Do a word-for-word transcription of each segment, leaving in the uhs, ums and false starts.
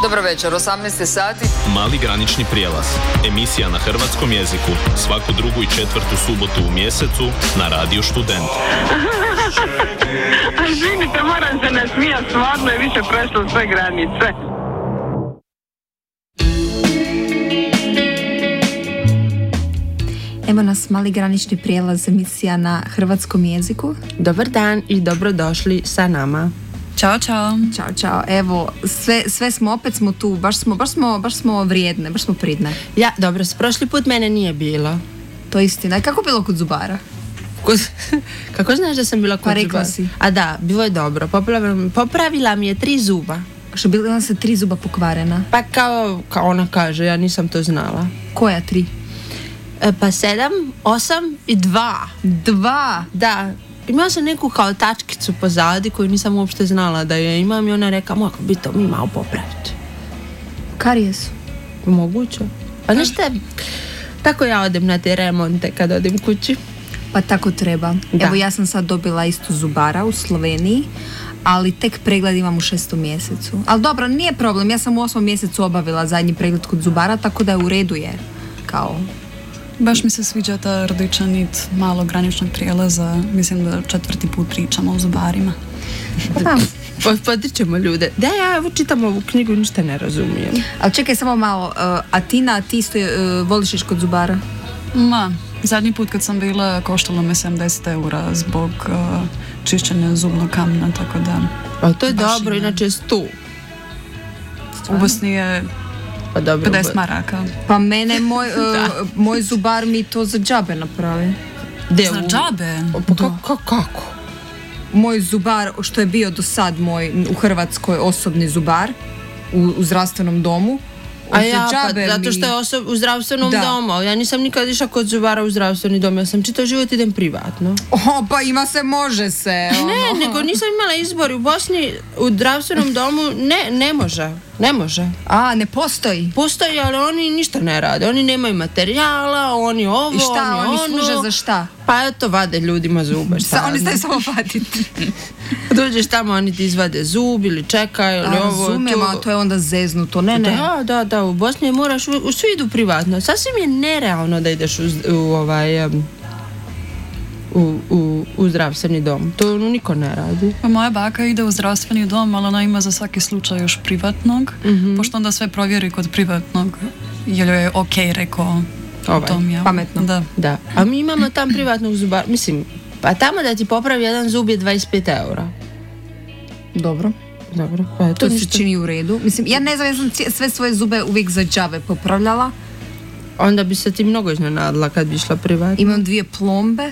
Dobro večer, osamnaest sati. Mali granični prijelaz. Emisija na hrvatskom jeziku. Svaku drugu i četvrtu subotu u mjesecu na Radiju Student. A živite, moram se nasmijat, stvarno je više prešlo sve granice. Evo nas mali granični prijelaz, emisija na hrvatskom jeziku. Dobar dan i dobrodošli sa nama. Ćao, čao. Ćao, čao. Evo, sve, sve smo, opet smo tu, baš smo, baš smo, baš smo vrijedne, baš smo pridne. Ja, dobro, prošli put mene nije bilo. To je istina. Kako bilo kod zubara? Kod, kako znaš da sam bila kod pa zubara? Si. A da, bilo je dobro. Popravila, popravila mi je tri zuba. Što bila nam se tri zuba pokvarena? Pa kao, kao ona kaže, ja nisam to znala. Koja tri? E, pa sedam, osam i dva. Dva? Da. Imala sam neku kao tačkicu pozadi koju nisam uopšte znala da je imam i ona reka, mogu bi to mi malo popraviti. Karije su? Moguće. Pa nešto, tako ja odem na te remonte kad odem kući. Pa tako treba. Da. Evo ja sam sad dobila isto zubara u Sloveniji, ali tek pregled imam u šestom mjesecu. Ali dobro, nije problem, ja sam u osmom mjesecu obavila zadnji pregled kod zubara, tako da u redu je kao... Baš mi se sviđa ta rodiča nit malog graničnog prijelaza. Mislim da četvrti put pričamo o zubarima. Pa potičemo ljude. Da, ja evo čitam ovu knjigu i ništa ne razumijem. Ali čekaj samo malo, uh, a Tina, ti isto uh, voliš iš kod zubara? Ma, zadnji put kad sam bila koštalo me sedamdeset eura zbog uh, čišćenja zubnog kamena, tako da... Ali to je dobro, ime. Inače je stu. U Bosni je pa dobro, pedeset maraka. Pa mene, moj, uh, moj zubar mi to za džabe napravi. De, za džabe? Pa kako? kako? Moj zubar, što je bio do sad moj u Hrvatskoj osobni zubar u, u zdravstvenom domu. A ja, pa, zato što je osob, u zdravstvenom da. domu. Ja nisam nikad išla kod zubara u zdravstveni dom. Ja sam čitav život idem privatno. O, pa ima se, može se. Ono. Ne, nego nisam imala izbor. U Bosni u zdravstvenom domu ne, ne može. Ne može. A, ne postoji? Postoji, ali oni ništa ne rade. Oni nemaju materijala, oni ovo, i šta, oni, oni ono. služe za šta? Pa eto, vade ljudima zube. Šta, oni staju samo vaditi. Dođeš tamo, oni ti izvade zub ili čekaj ili a, ovo. Razumijem, a to je onda zeznuto, ne, ne. Da, da, da, u Bosni moraš, u, u svi idu privatno. Sasvim je nerealno da ideš u, u ovaj... Um, U, u, u zdravstveni dom. To niko ne radi. Pa moja baka ide u zdravstveni dom, ali ona ima za svaki slučaj još privatnog, mm-hmm. pošto onda sve provjeri kod privatnog, jer joj je ok, rekao ovaj. tom ja. Pametno. Da. Da. A mi imamo tam privatnog zubara, mislim, pa tamo da ti popravi jedan zub je dvadeset pet eura. Dobro. Dobro. Pa to se čini u redu. Mislim, ja ne znam, ja sam sve svoje zube uvijek za džabe popravljala. Onda bi se ti mnogo iznenadila kad bi išla privatno. Imam dvije plombe.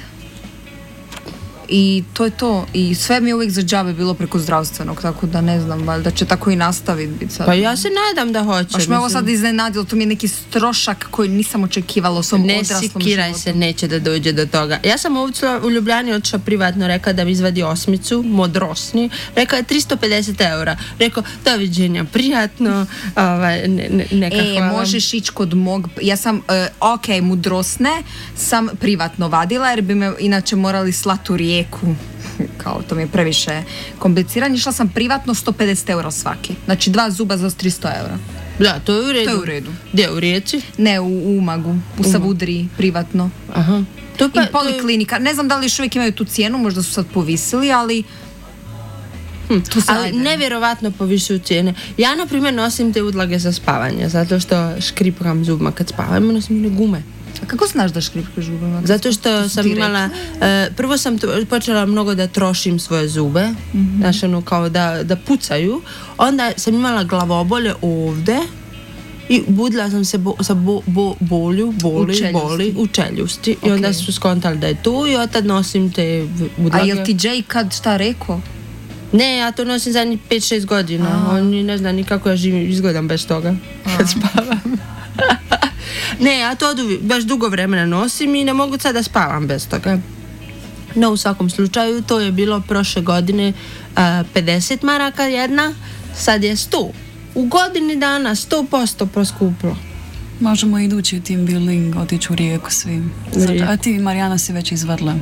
I to je to. I sve mi je uvijek za džabe bilo preko zdravstvenog, tako da ne znam, valjda će tako i nastaviti biti sad. Pa ja se nadam da hoće. Baš me ovo sad iznenadilo, to mi je neki strošak koji nisam očekivala u svom odraslom životu. Ne sikiraj se, neće da dođe do toga. Ja sam ovdje u Ljubljani otišla privatno, rekao da mi izvadi osmicu, modrosni, rekao je tristo pedeset eura. Rekao, doviđenja, prijatno, ovaj, ne, ne, neka e, hvala. možeš ići kod mog, ja sam, uh, ok, modrosne sam privatno vadila, jer bi me inače morali slati u Rijeku. Kao to mi je previše komplicirano. Išla sam privatno sto pedeset eura svaki. Znači dva zuba za tristo eura. Da, to je u redu. To je u redu. Gdje, u Rijeci? Ne, u, u Umagu, u Savudriji, privatno. Aha. To pa, I poliklinika. Ne znam da li još uvijek imaju tu cijenu, možda su sad povisili, ali... Hm, ali nevjerovatno povisuju cijene. Ja, na primjer, nosim te udlage za spavanje, zato što škripkam zubima kad spavam, nosim one gume. A kako znaš da škripkaš zubima? Zato što sam imala, uh, prvo sam to, počela mnogo da trošim svoje zube, mm-hmm. znači ono kao da, da pucaju, onda sam imala glavobolje ovdje i budila sam se bo, sa bo, bo, bolju, boli, u boli u čeljusti okay. I onda su skontali da je tu i od tad nosim te udlage. A jel ti Jay kad šta rekao? Ne, ja to nosim zadnjih pet šest godina, a. On ne zna ni kako ja živim, izgledam bez toga kad spavam. Ne, ja to baš dugo vremena nosim i ne mogu sad da spavam bez toga. No, u svakom slučaju, to je bilo prošle godine uh, pedeset maraka jedna, sad je sto. U godini dana sto posto poskuplo. Možemo idući team building otići u Rijeku svi. Zato, a ti, Marijana, si već izvadila?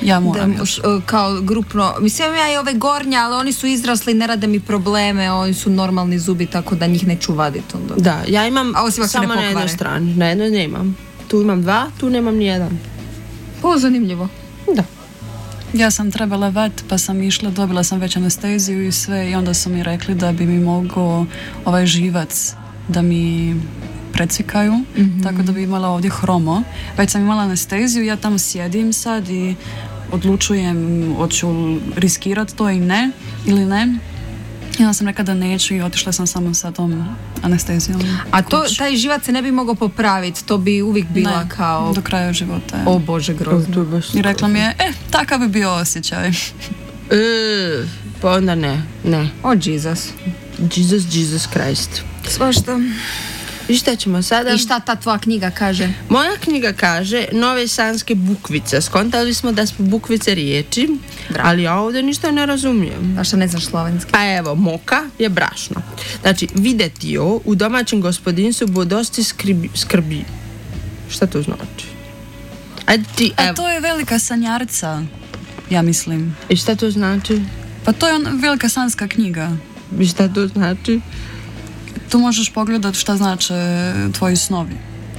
Ja moram da, još. uh, kao grupno, mislim ja i ove gornje, ali oni su izrasli, ne rade mi probleme, oni su normalni zubi, tako da njih neću vaditi onda. Da, ja imam A osim ako se ne samo na jednoj pokvare. strani, na jednoj nemam. Tu imam dva, tu nemam nijedan. O, zanimljivo. Da. Ja sam trebala vet, pa sam išla, dobila sam već anesteziju i sve i onda su mi rekli da bi mi mogao ovaj živac da mi precvikaju, mm-hmm. tako da bi imala ovdje hromo. Već sam imala anesteziju, ja tamo sjedim sad i odlučujem hoću riskirati to i ne, ili ne. I onda sam rekla da neću i otišla sam samo sa tom anestezijom. A to, kući. taj živac se ne bi mogao popraviti, to bi uvijek bila Ne, kao... do kraja života. O Bože, grozno. To je baš I rekla mi je, e, takav bi bio osjećaj. E, pa onda ne, ne. O Jesus. Jesus, Jesus Christ. Svašta. I šta ćemo sada? I šta ta tvoja knjiga kaže? Moja knjiga kaže nove sanske bukvice. Skontali smo da smo bukvice riječi, Bravo. ali ja ovdje ništa ne razumijem. A šta ne znaš slovenski? Pa evo, moka je brašno. Znači, videtio u domaćem gospodinstvu bo dosti skrbi, skrbi. Šta to znači? Ajde ti, A evo. to je velika sanjarca, ja mislim. I šta to znači? Pa to je on, velika sanska knjiga. I šta to znači? Tu možeš pogledati šta znače tvoji snovi.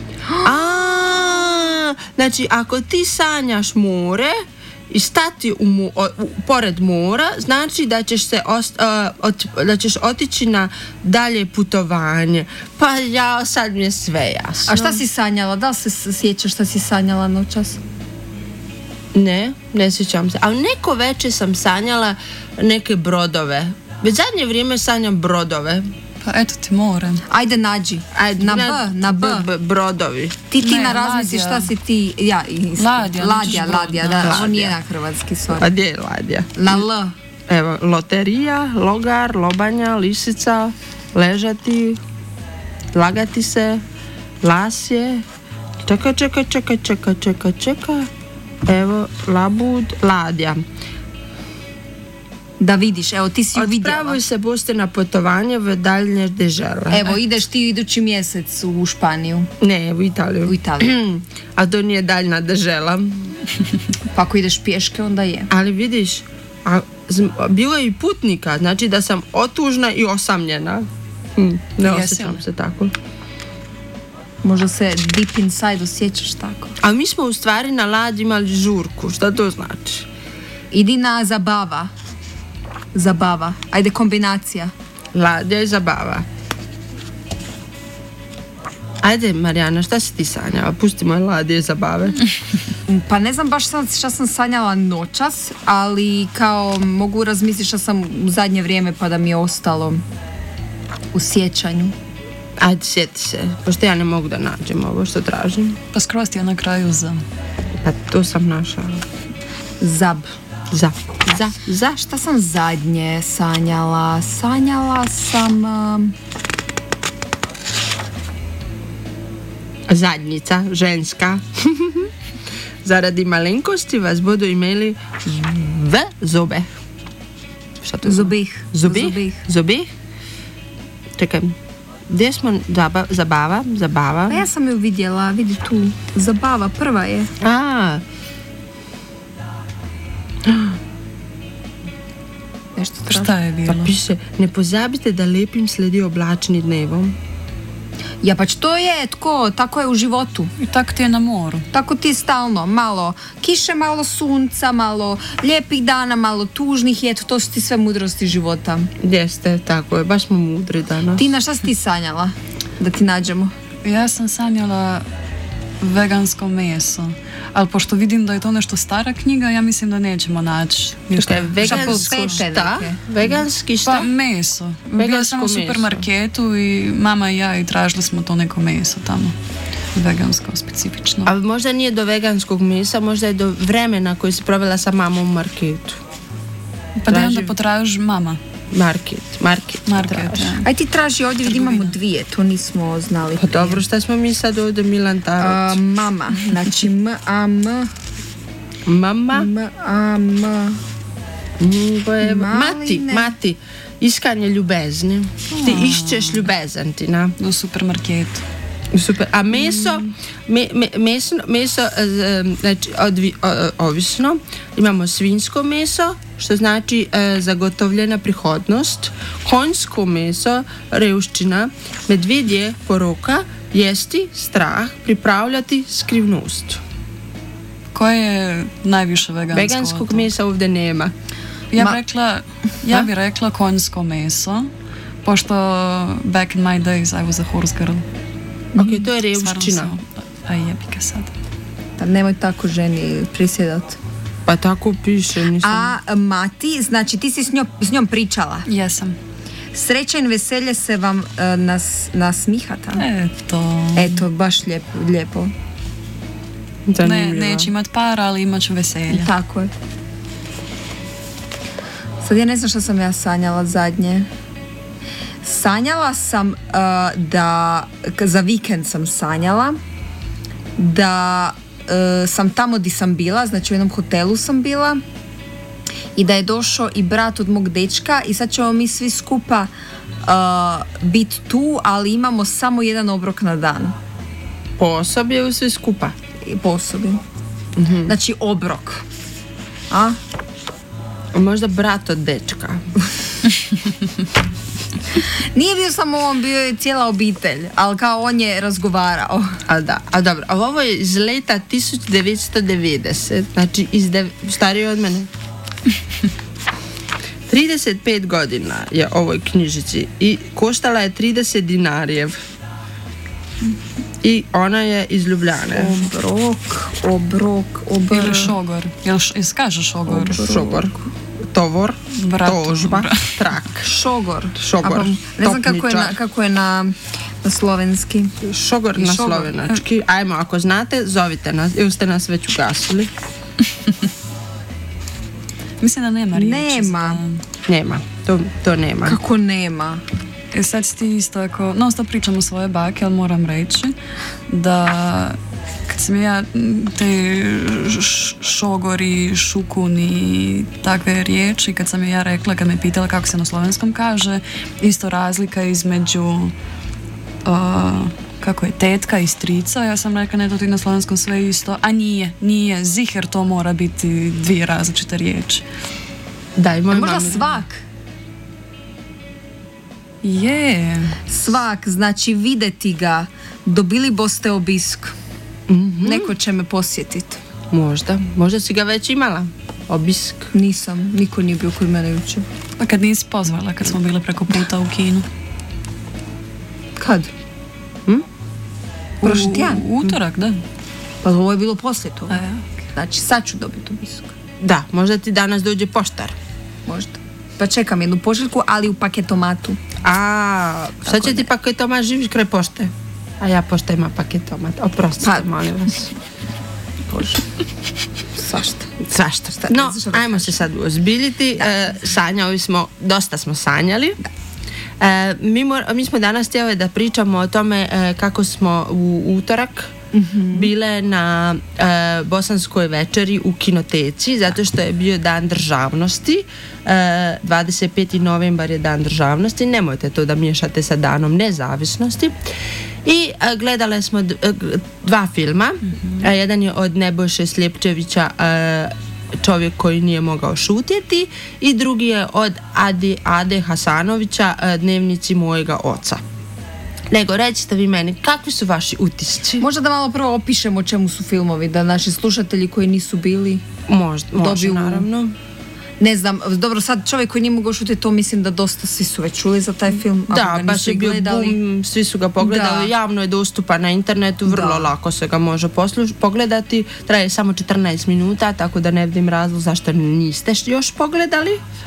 A, znači, ako ti sanjaš more i stati u, mu, o, u, pored mora, znači da ćeš se ost, uh, ot, da ćeš otići na dalje putovanje. Pa ja, sad mi je sve jasno. A šta si sanjala? Da li se s- sjećaš šta si sanjala noćas? Ne, ne sjećam se. Ali neko večer sam sanjala neke brodove. Već zadnje vrijeme sanjam brodove. Pa eto ti more. Ajde nađi. Ajde, na B, na B. b, b brodovi. Ti, ti Ne, na razmisli ladja. šta si ti... Ja, isto. Ladja, Ladja, nađeš ladja, brod, da. da. Ovo nije na hrvatski, A sorry. gdje je ladja? Na L. Evo, loterija, logar, lobanja, lisica, ležati, lagati se, lasje, čeka, čeka, čeka, čeka, čeka, čeka, evo, labud, ladja. Da vidiš, evo ti si ju vidjela. Odpravuj se pusti na putovanje v daljnje države. Evo, ideš ti idući mjesec u Španiju, Ne, u Italiju. u Italiju. A to nije daljna država. Pa ako ideš pješke, onda je. Ali vidiš, a, zm, bilo je i putnika, znači da sam otužna i osamljena. Hm, ne Jesi osjećam li? se tako. Možda se deep inside osjećaš tako. A mi smo u stvari na ladji imali žurku, šta to znači? Idi na zabava. Zabava. Ajde, kombinacija. Ladja i zabava. Ajde, Marijana, šta si ti sanjala? Pusti moje ladje i zabave. Pa ne znam baš sad šta sam sanjala noćas, ali kao mogu razmisliti šta sam u zadnje vrijeme pa da mi je ostalo u sjećanju. Ajde, sjeti se, pošto ja ne mogu da nađem ovo što tražim. Pa skroz ti je na kraju za... Pa to sam našla. Zab. Za. Za. Za. Šta sam zadnje sanjala? Sanjala sam... um, Zadnjica, ženska. Zaradi malenkosti vas budu imeli v zobe. Šta to znači? Zubih. Zubih? Zubih. Zubih? Čekaj, gdje smo? Zaba, zabava? Zabava? Pa ja sam ju vidjela, vidi tu. Zabava, prva je. A, Nešto strašno. Šta je bilo? pa piše, ne pozabite da lepim sledi oblačni dnevom. Ja pač to je, tko, tako je u životu. I tako ti je na moru. Tako ti je stalno, malo kiše, malo sunca, malo lijepih dana, malo tužnih i eto, to su ti sve mudrosti života. Jeste, tako je, baš smo mudri danas. Ti na šta si ti sanjala? Da ti nađemo. Ja sam sanjala vegansko meso. Ali pošto vidim da je to nešto stara knjiga, ja mislim da nećemo naći. Čekaj, vegansko Šapulpete šta? neke. Veganski šta? Pa meso. Bila Vegansko sam u meso. supermarketu i mama i ja i tražili smo to neko meso tamo. Vegansko, specifično. Ali možda nije do veganskog mesa, možda je do vremena koji si provela sa mamom u marketu. Pa da traži- onda potraži mama. Market, market. Market, traži. ja. Aj ti traži ovdje, vidi imamo dvije, to nismo znali. Pa dobro, šta smo mi sad ovdje Milan Taroć? A, mama, znači M, A, M, Mama, M, A, M. mm, bo je- Mati, Maline. Mati, iskanje ljubezni. Ti išćeš ljubezan ti, na? U supermarketu. Super. A meso, me, me, meso, meso e, znači, odvi, o, ovisno, imamo svinjsko meso, što znači e, zagotovljena prihodnost, konjsko meso, revščina, medvedje, poroka, jesti, strah, pripravljati, skrivnost. Koje je najviše vegansko? Veganskog mesa ovdje nema. Ja, Ma- bi rekla, ja bi rekla konjsko meso, pošto back in my days I was a horse girl. Ok, to je Stvarno revščina. sam- A jebike sad. Da, nemoj tako ženi prisjedat. Pa tako piše, nisam... A Mati, znači ti si s njom, s njom pričala. Jesam. Sreća i veselje se vam uh, nas, nasmihata. Eto. Eto, baš lijepo. lijepo. Ne, Zanimljivo. neću imat para, ali imat ću veselje. Tako je. Sad ja ne znam što sam ja sanjala zadnje. Sanjala sam uh, da, k- za vikend sam sanjala, da uh, sam tamo di sam bila, znači u jednom hotelu sam bila, i da je došao i brat od mog dečka i sad ćemo mi svi skupa uh, biti tu, ali imamo samo jedan obrok na dan. Po osobi je sve skupa. I po osobi. Znači obrok. A? Možda brat od dečka. Nije bio samo on, bio je cijela obitelj, ali kao on je razgovarao. A da, a dobro, a ovo je iz leta tisuću devetsto devedeset, znači iz dev... stariji od mene. trideset pet godina je ovoj knjižici i koštala je trideset dinarijev. I ona je iz Ljubljane. Obrok, obrok, obrok. Ili šogor. Jel š, jel kaže šogor? Šogor. Tovor. Bratu, Tožba. bra- Trak. Šogor. Šogor. A pa, ne znam kako je, na, Topničar. kako je na, na slovenski. Šogor I na šogor. slovenački. Ajmo, ako znate, zovite nas. Ili ste nas već ugasili. Mislim da nema riječi. Nema. za- Nema. To, to nema. Kako nema? E sad si ti isto ako, non stop pričam o svoje bake, ali moram reći da kad sam ja m, te š- šogori, šukuni, takve riječi, kad sam je ja rekla, kad me pitala kako se na slovenskom kaže, isto razlika između uh, kako je tetka i strica, ja sam rekla ne, to ti na slovenskom sve isto, a nije, nije, ziher to mora biti dvije različite riječi. Da, i moj Možda mami- svak. Je, Svak, znači videti ga. Dobili boste obisk. Neko će me posjetiti. Možda. Možda si ga već imala. Obisk. Nisam, niko nije bio kod mene jučer. pa kad nisi pozvala, kad smo bile preko puta u kinu. Kad? Hm? Prošli tjedan? U utorak, da. Pa ovo je bilo poslije toga. A ja. Znači, sad ću dobiti obisk. Da, možda ti danas dođe poštar. Možda. Pa čekam jednu pošiljku, ali u paketomatu. A, sad će ti paketomat, živiš kraj pošte. A ja pošta ima paketomat. Oprostite, Pa- molim vas. Bože. Svašta. Svašta. ne No, znaš što da ajmo se sad uozbiljiti. E, sanjali smo, dosta smo sanjali. E, mi, mor- mi smo danas htjeli da pričamo o tome e, kako smo u utorak bile na e, bosanskoj večeri u kinoteci, zato što je bio dan državnosti. E, dvadeset peti novembar je dan državnosti, nemojte to da miješate sa danom nezavisnosti. I e, gledale smo d- e, g- dva filma. E, jedan je od Nebojše Sljepčevića, e, Čovjek koji nije mogao šutjeti, i drugi je od Ade, Ade Hasanovića, e, Dnevnici mojega oca. Nego, recite vi meni, kakvi su vaši utisci? Možda da malo prvo opišemo o čemu su filmovi, da naši slušatelji koji nisu bili, Možda, može, dobiju- naravno. ne znam, dobro, sad čovjek koji nije mogao šutiti, to mislim da dosta svi su već čuli za taj film. ako Da, ga baš nisu je i bio gledali. boom, svi su ga pogledali, Da. javno je dostupan na internetu, vrlo Da. lako se ga može posluš- pogledati, traje samo četrnaest minuta, tako da ne vidim razlog zašto niste još pogledali.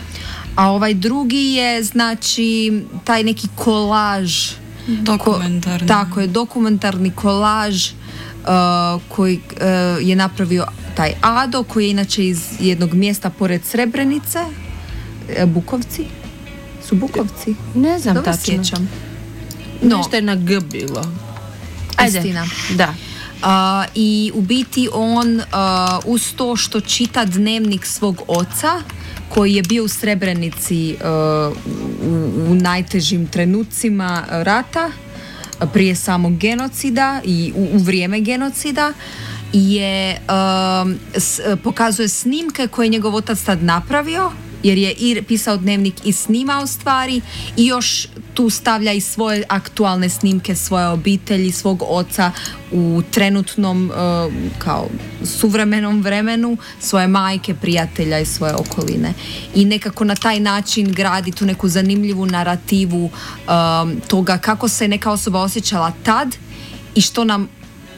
A ovaj drugi je, znači, taj neki kolaž. Dokumentarni. Tako je, dokumentarni kolaž uh, koji uh, je napravio taj Ado, koji je inače iz jednog mjesta pored Srebrenice, e, Bukovci. Su Bukovci? Ne znam Dobro tačno. sjećam. No, Nešto je na G bilo. Ajde. Istina. Da. Uh, i u biti on uh, uz to što čita dnevnik svog oca koji je bio u Srebrenici uh, u, u najtežim trenucima rata, prije samog genocida i u, u vrijeme genocida je um, s, pokazuje snimke koje je njegov otac tad napravio, jer je i pisao dnevnik i snimao stvari i još tu stavlja i svoje aktualne snimke svoje obitelji, svog oca u trenutnom uh, kao suvremenom vremenu, svoje majke, prijatelja i svoje okoline. I nekako na taj način gradi tu neku zanimljivu narativu um, toga kako se neka osoba osjećala tad i što nam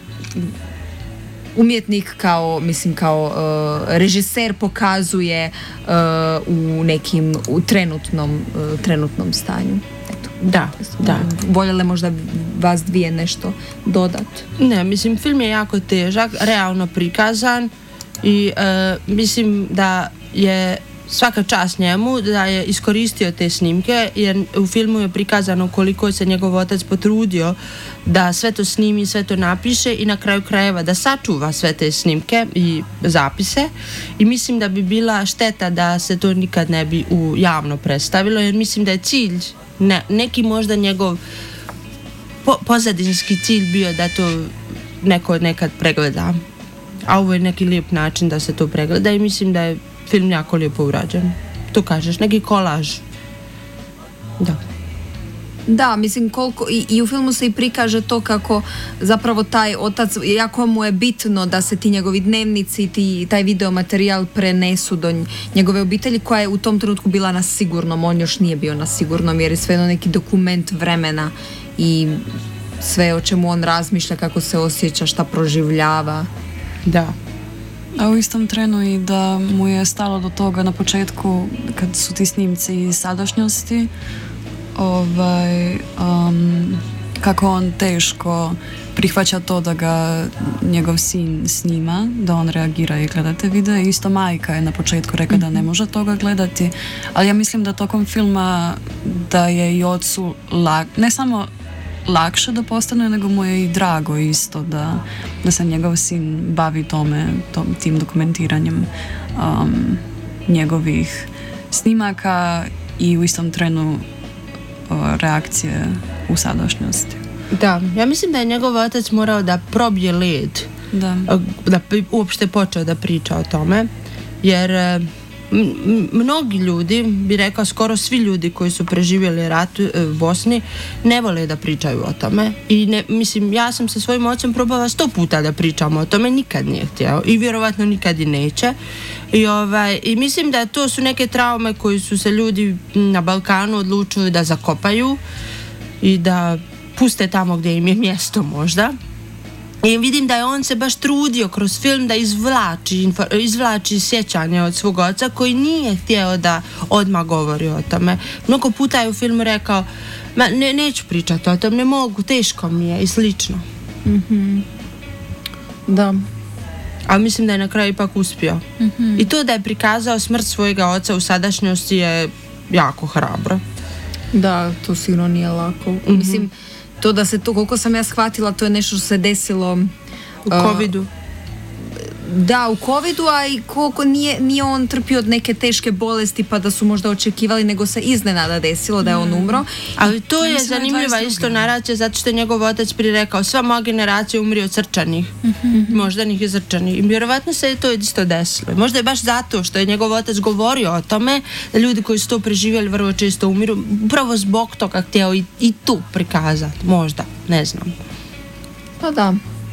umjetnik kao, mislim, kao uh, režiser pokazuje uh, u nekim, u trenutnom, uh, trenutnom stanju. Eto. Da, da. Voljele možda vas dvije nešto dodat? Ne, mislim, film je jako težak, realno prikazan i uh, mislim da je svaka čast njemu da je iskoristio te snimke, jer u filmu je prikazano koliko se njegov otac potrudio da sve to snimi, sve to napiše i na kraju krajeva da sačuva sve te snimke i zapise i mislim da bi bila šteta da se to nikad ne bi u javno predstavilo, jer mislim da je cilj, ne, neki možda njegov po, pozadinski cilj bio da to neko nekad pregleda, a ovo je neki lijep način da se to pregleda i mislim da je film jako lijepo urađen. To kažeš, neki kolaž. Da. Da, mislim koliko i, i u filmu se i prikaže to kako zapravo taj otac, jako mu je bitno da se ti njegovi dnevnici, ti, taj video materijal prenesu do njegove obitelji koja je u tom trenutku bila na sigurnom, on još nije bio na sigurnom jer je svejedno neki dokument vremena i sve o čemu on razmišlja, kako se osjeća, šta proživljava. Da. A u istom trenu i da mu je stalo do toga na početku kad su ti snimci iz sadašnjosti, ovaj, um, kako on teško prihvaća to da ga njegov sin snima, da on reagira i gleda te videe. Isto majka je na početku rekla da ne može toga gledati, ali ja mislim da tokom filma da je i ocu lak, ne samo lakše da postane, nego mu je i drago isto da, da se njegov sin bavi tome, tom, tim dokumentiranjem um, njegovih snimaka i u istom trenu uh, reakcije u sadašnjosti. Da, ja mislim da je njegov otac morao da probije led, da, da uopšte počeo da priča o tome, jer m- mnogi ljudi, bi rekao skoro svi ljudi koji su preživjeli rat u Bosni, ne vole da pričaju o tome i ne, mislim, ja sam sa svojim ocem probala sto puta da pričamo o tome, nikad nije htjeo i vjerovatno nikad i neće i, ovaj, i mislim da to su neke traume koji su se ljudi na Balkanu odlučili da zakopaju i da puste tamo gdje im je mjesto možda. I vidim da je on se baš trudio kroz film da izvlači, izvlači sjećanje od svog oca koji nije htio da odmah govori o tome. Mnogo puta je u filmu rekao, ma ne, neću pričati o tom, ne mogu, teško mi je i slično. Mm-hmm. Da. Ali mislim da je na kraju ipak uspio. Mm-hmm. I to da je prikazao smrt svojega oca u sadašnjosti je jako hrabro. Da, to sigurno nije lako. Mm-hmm. Mislim, to da se to, koliko sam ja shvatila, to je nešto što se desilo u covidu. Uh, da, u covidu, a i koliko nije, nije on trpio od neke teške bolesti pa da su možda očekivali, nego se iznenada desilo da je on umro. Ali to je zanimljiva isto naracija, zato što je njegov otac prije rekao, sva moja generacija umri od srčanih, mm-hmm. moždanih i srčanih. I vjerovatno se je to isto desilo. Možda je baš zato što je njegov otac govorio o tome, da ljudi koji su to preživjeli vrlo često umiru, upravo zbog toga htio i, i tu prikazati, možda, ne znam. Pa da.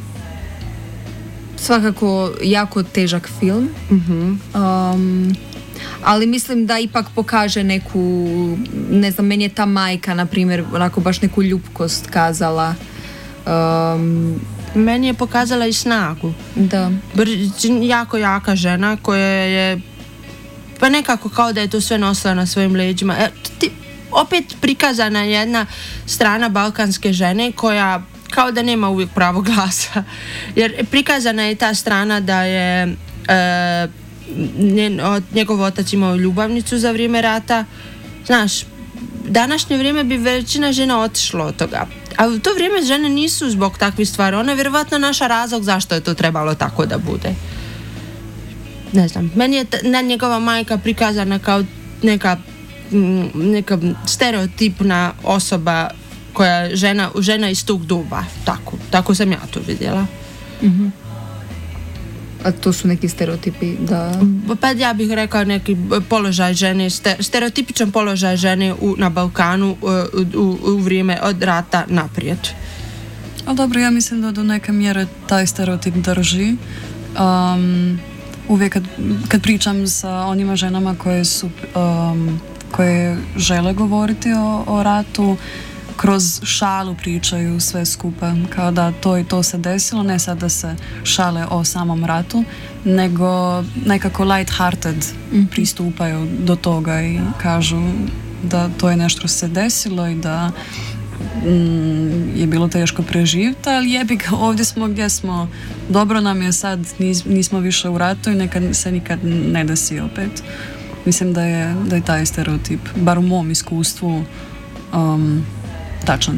Svakako jako težak film, mm-hmm. um, ali mislim da ipak pokaže neku, ne znam, meni je ta majka, na primjer, onako baš neku ljubkost kazala. Um, meni je pokazala i snagu. Da. Jako jaka žena koja je, pa nekako kao da je to sve nosila na svojim leđima. E, ti, opet prikazana jedna strana balkanske žene koja kao da nema uvijek pravo glasa, jer prikazana je ta strana da je e, njen, njegov otac imao ljubavnicu za vrijeme rata. Znaš, današnje vrijeme bi većina žena otišlo od toga, a u to vrijeme žene nisu zbog takvih stvari, ona je vjerovatno naša razlog zašto je to trebalo tako da bude. Ne znam, meni je ta, njegova majka prikazana kao neka, neka stereotipna osoba koja je žena, žena iz tog doba. Tako, tako sam ja to vidjela. Mhm. A to su neki stereotipi da... Pa ja bih rekao neki položaj žene, stereotipičan položaj žene u, na Balkanu u, u, u vrijeme od rata naprijed. A dobro, ja mislim da do neke mjere taj stereotip drži. Um, uvijek kad, kad pričam sa onima ženama koje su um, koje žele govoriti o, o ratu, kroz šalu pričaju sve skupa, kao da to i to se desilo, ne sad da se šale o samom ratu, nego nekako light-hearted mm-hmm. pristupaju do toga i kažu da to je nešto se desilo i da mm, je bilo teško preživjeti, ali jebi ga, ovdje smo gdje smo, dobro nam je sad, nis, nismo više u ratu i nekad se nikad ne desi opet. Mislim da je, da je taj stereotip, bar u mom iskustvu, um, tačan.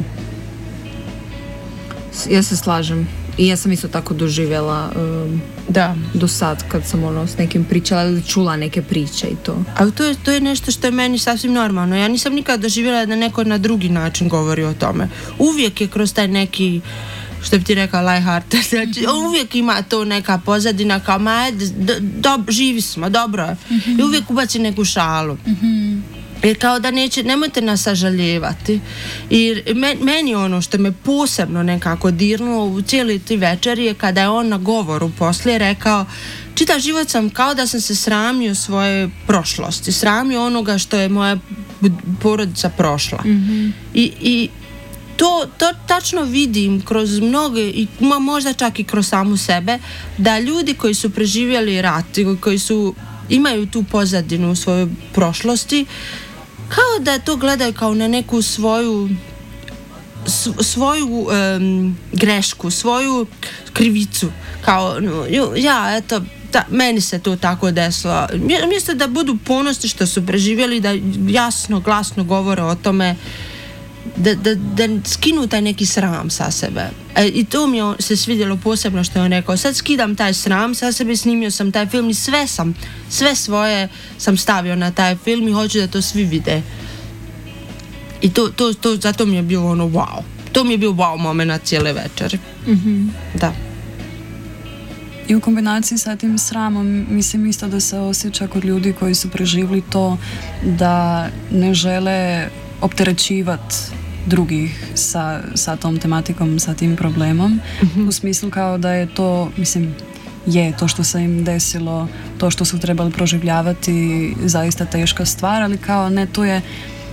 Ja se slažem. I ja sam isto tako doživjela um, da. do sad kad sam ono s nekim pričala ili čula neke priče i to. Ali to je, to je nešto što je meni sasvim normalno. Ja nisam nikada doživjela da neko na drugi način govori o tome. Uvijek je kroz taj neki, što bi ti rekao, light-hearted, znači uvijek ima to neka pozadina kao, ma ajde, do, do, živi smo, dobro je. Mm-hmm. I uvijek ubaci neku šalu. Mm-hmm. Jer kao da neće, nemojte nas sažaljevati. I meni ono što me posebno nekako dirnulo u cijeli ti večer je kada je on na govoru poslije rekao, čitav život sam kao da sam se sramio svoje prošlosti, sramio onoga što je moja porodica prošla. Mm-hmm. I, i to, to tačno vidim kroz mnoge, i možda čak i kroz samu sebe, da ljudi koji su preživjeli rat, koji su imaju tu pozadinu u svojoj prošlosti, kao da to gledaju kao na neku svoju svoju um, grešku, svoju krivicu, kao ja, eto, da, meni se to tako desilo. Mjesto da budu ponosni što su preživjeli, da jasno, glasno govore o tome, da, da, da skinu taj neki sram sa sebe. E, i to mi je se svidjelo posebno što je on rekao, sad skidam taj sram sa sebe, snimio sam taj film i sve sam, sve svoje sam stavio na taj film i hoću da to svi vide. I to, to, to zato mi je bilo ono wow. To mi je bio wow moment cijele večeri. Mm-hmm. Da. I u kombinaciji sa tim sramom mislim isto da se osjeća kod ljudi koji su preživjeli to da ne žele opterećivati drugih sa, sa tom tematikom, sa tim problemom. Mm-hmm. U smislu kao da je to, mislim, je to što se im desilo, to što su trebali proživljavati zaista teška stvar, ali kao ne, to je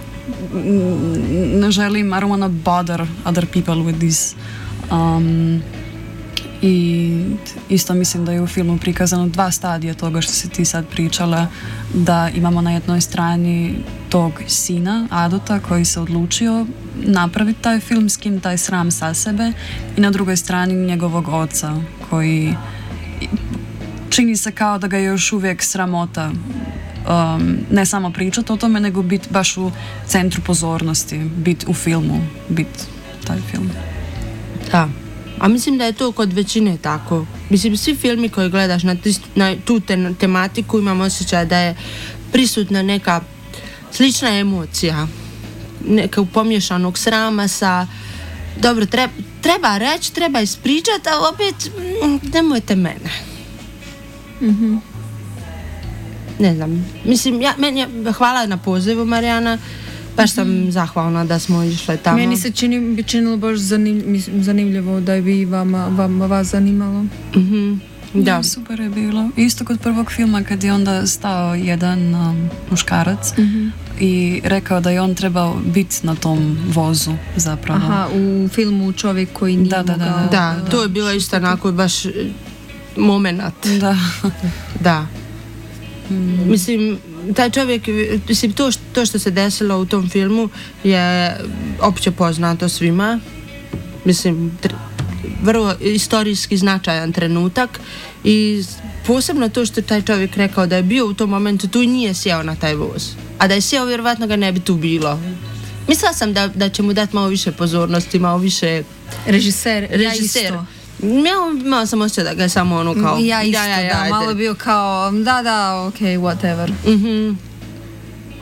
ne želim, I don't wanna bother other people with this. Um, I isto mislim da je u filmu prikazano dva stadija toga što si ti sad pričala, da imamo na jednoj strani tog sina, Adota, koji se odlučio napraviti taj film, skin taj sram sa sebe, i na drugoj strani njegovog oca, koji čini se kao da ga je još uvijek sramota um, ne samo pričati o tome, nego biti baš u centru pozornosti, biti u filmu, biti taj film. Da. A mislim da je to kod većine tako. Mislim, svi filmi koji gledaš na, tis, na tu te, tematiku, imam osjećaj da je prisutna neka slična emocija, neka pomješanog srama sa dobro, treba, treba reći, treba ispričati, a opet nemojte mene. Mm-hmm. Ne znam, mislim, ja, meni, hvala na pozivu, Marijana. Baš sam mm-hmm. zahvalna da smo išle tamo. Meni se čini, bi činilo baš zanim, zanimljivo da bi vama, vama vas zanimalo. Mm-hmm. Da. Ja, super je bilo. Isto kod prvog filma kad je onda stao jedan um, muškarac mm-hmm. i rekao da je on trebao biti na tom vozu zapravo. Aha, u filmu Čovjek koji nije da, da, da, mogao... Da, da, da, to je bilo isto onako baš momenat. Da. Da. Mm. Mislim, taj čovjek, mislim, to, što, to što se desilo u tom filmu je opće poznato svima. Mislim, tr- vrlo istorijski značajan trenutak i posebno to što taj čovjek rekao da je bio u tom momentu tu i nije sjeo na taj voz. A da je sjeo, vjerovatno ga ne bi tu bilo. Mislila sam da, da će mu dati malo više pozornosti, malo više... Režiser, režiser. ja isto. Ja, malo sam osjećala da ga je samo ono kao... Ja isto, ja, ja, ja, da, malo bio kao, da, da, ok, whatever. Mhm.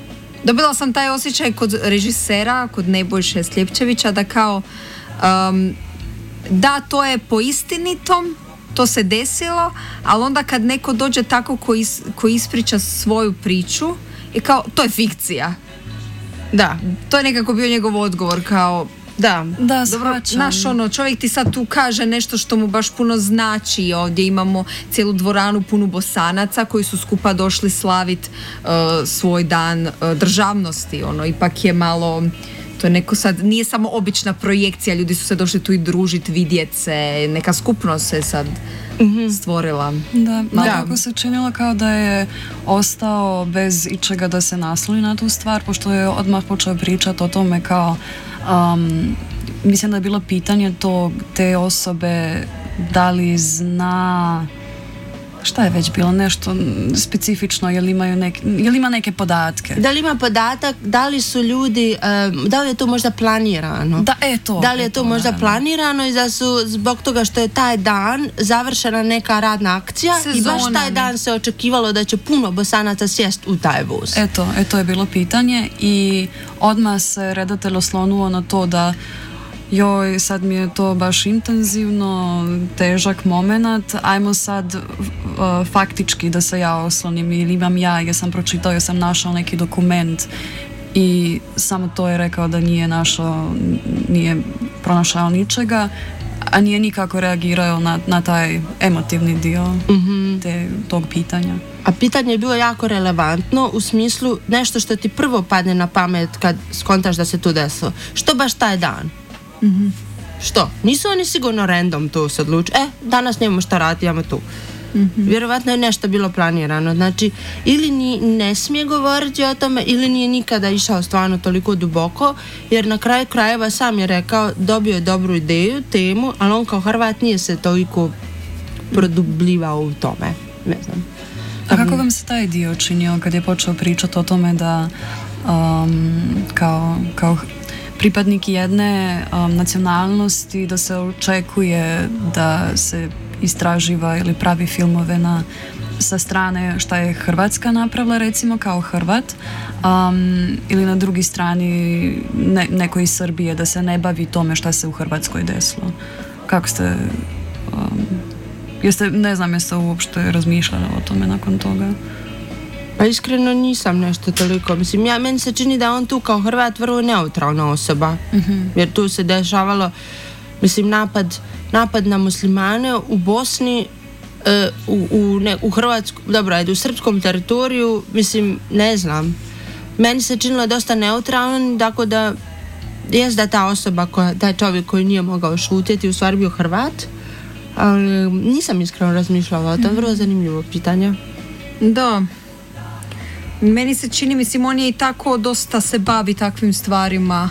Dobila sam taj osjećaj kod režisera, kod Nebojše Sljepčevića, da kao um, da, to je po istinitom, to se desilo, ali onda kad neko dođe tako ko, is, ko ispriča svoju priču i kao, to je fikcija. Da. To je nekako bio njegov odgovor, kao Da, Da, dobro, shvaćam. naš ono, čovjek ti sad tu kaže nešto što mu baš puno znači. Ovdje imamo cijelu dvoranu punu Bosanaca koji su skupa došli slavit uh, svoj dan uh, državnosti. Ono, ipak je malo, to je neko sad, nije samo obična projekcija, ljudi su se došli tu i družit, vidjet se, neka skupnost se sad stvorila. Da, Ma- nekako se činilo kao da je ostao bez ičega da se nasloni na tu stvar, pošto je odmah počeo pričati o tome kao um, mislim da je bilo pitanje tog, te osobe da li zna šta je već bilo, nešto specifično, jel imaju nek, jel ima neke podatke. Da li ima podatak, da li su ljudi, um, da li je to možda planirano? Da, e to. Da li je e to možda da, da. planirano i da su zbog toga što je taj dan završena neka radna akcija i baš Sezona, taj ne? dan se očekivalo da će puno Bosanaca sjest u taj voz. Eto, eto je bilo pitanje i odmah se redatelj oslonuo na to da joj, sad mi je to baš intenzivno, težak moment, ajmo sad uh, faktički da se ja oslonim ili imam ja, jer sam pročitao, jer sam našao neki dokument i samo to je rekao da nije našao, nije pronašao ničega, a nije nikako reagirao na, na taj emotivni dio Mhm. te, tog pitanja. A pitanje je bilo jako relevantno u smislu nešto što ti prvo padne na pamet kad skontaš da se to desilo. Što baš taj dan? Mm-hmm. Što? Nisu oni sigurno random tu se odlučili. E, danas nemamo šta raditi, imamo tu. Mm-hmm. Vjerovatno je nešto bilo planirano. Znači, ili ni ne smije govoriti o tome, ili nije nikada išao stvarno toliko duboko, jer na kraju krajeva sam je rekao, dobio je dobru ideju, temu, ali on kao Hrvat nije se toliko produbljivao u tome. Ne znam. A kako vam se taj dio činio kad je počeo pričati o tome da um, kao, kao pripadnik jedne um, nacionalnosti da se očekuje da se istraživa ili pravi filmove na, sa strane šta je Hrvatska napravila recimo kao Hrvat um, ili na drugi strani ne, neko iz Srbije da se ne bavi tome šta se u Hrvatskoj desilo. Kako ste um, jeste, ne znam jeste uopšte razmišljali o tome nakon toga? Pa iskreno nisam nešto toliko. Mislim, ja, meni se čini da on tu kao Hrvat vrlo neutralna osoba. Mm-hmm. Jer tu se dešavalo, mislim, napad, napad na muslimane u Bosni, e, u, u, ne, u Hrvatsku, dobro, ajde, u srpskom teritoriju, mislim, ne znam. Meni se činilo dosta neutralan, tako da jest da ta osoba, koja, taj čovjek koji nije mogao šutjeti, u stvari bio Hrvat, ali nisam iskreno razmišljala o tom, vrlo zanimljivo pitanje. Da. Meni se čini, mislim, on je i tako dosta se bavi takvim stvarima.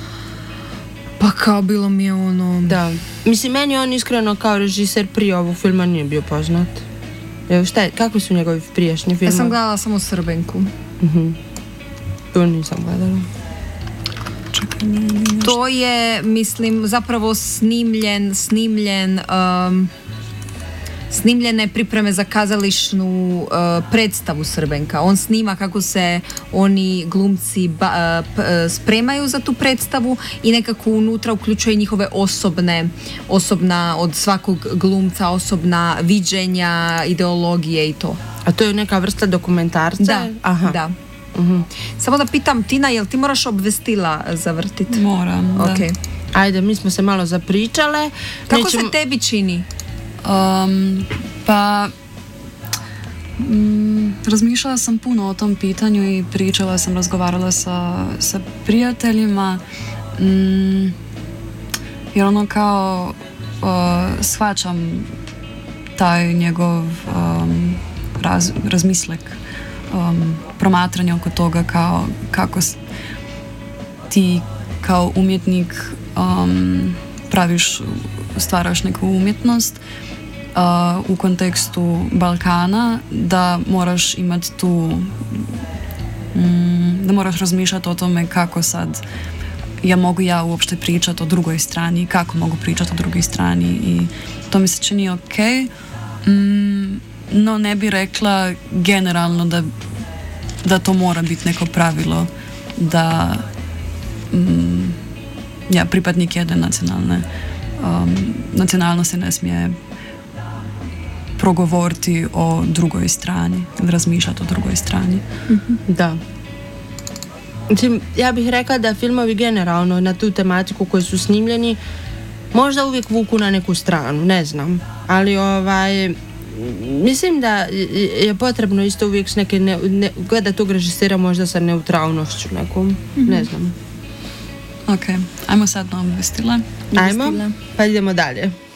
Pa kao bilo mi je ono... Da. Mislim, meni on iskreno kao režiser prije ovog filma nije bio poznat. Evo, šta je, kakvi su njegovi prijašnji Ja filmovi? sam gledala samo Srbenku. Mhm. To nisam gledala. Čekaj, ne, ne, nešto. To je, mislim, zapravo snimljen, snimljen, um, snimljene pripreme za kazališnu uh, predstavu Srbenka. On snima kako se oni glumci ba, uh, p, uh, spremaju za tu predstavu i nekako unutra uključuje njihove osobne, osobna, od svakog glumca, osobna viđenja, ideologije i to. A to je neka vrsta dokumentarca? Da, Aha. da. Mhm. Samo da pitam, Tina, jel ti moraš obvestila zavrtiti? Moram, da. Ok. Ajde, mi smo se malo zapričale. Kako Nećemo- se tebi čini? Um, pa mm, razmišljala sam puno o tom pitanju i pričala sam, razgovarala sa, sa prijateljima mm, jer ono kao uh, shvaćam taj njegov um, raz, razmislek um, promatranje oko toga kao kako s- ti kao umjetnik um, praviš, stvaraš neku umjetnost uh, u kontekstu Balkana, da moraš imati tu mm, da moraš razmišljati o tome kako sad ja mogu ja uopšte pričati o drugoj strani, kako mogu pričati o drugoj strani i to mi se čini ok, mm, no ne bi rekla generalno da, da to mora biti neko pravilo da mm, ja, pripadnik jedne nacionalne um, nacionalnosti ne smije progovoriti o drugoj strani ili razmišljati o drugoj strani. Da. Mislim, ja bih rekla da filmovi generalno na tu tematiku koji su snimljeni možda uvijek vuku na neku stranu, ne znam, ali ovaj mislim da je potrebno isto uvijek s neke ne, ne, gleda tog režisera možda sa neutralnošću nekom, mm-hmm. ne znam. Ok, ajmo sad na obvestile. Ajmo, pa idemo dalje.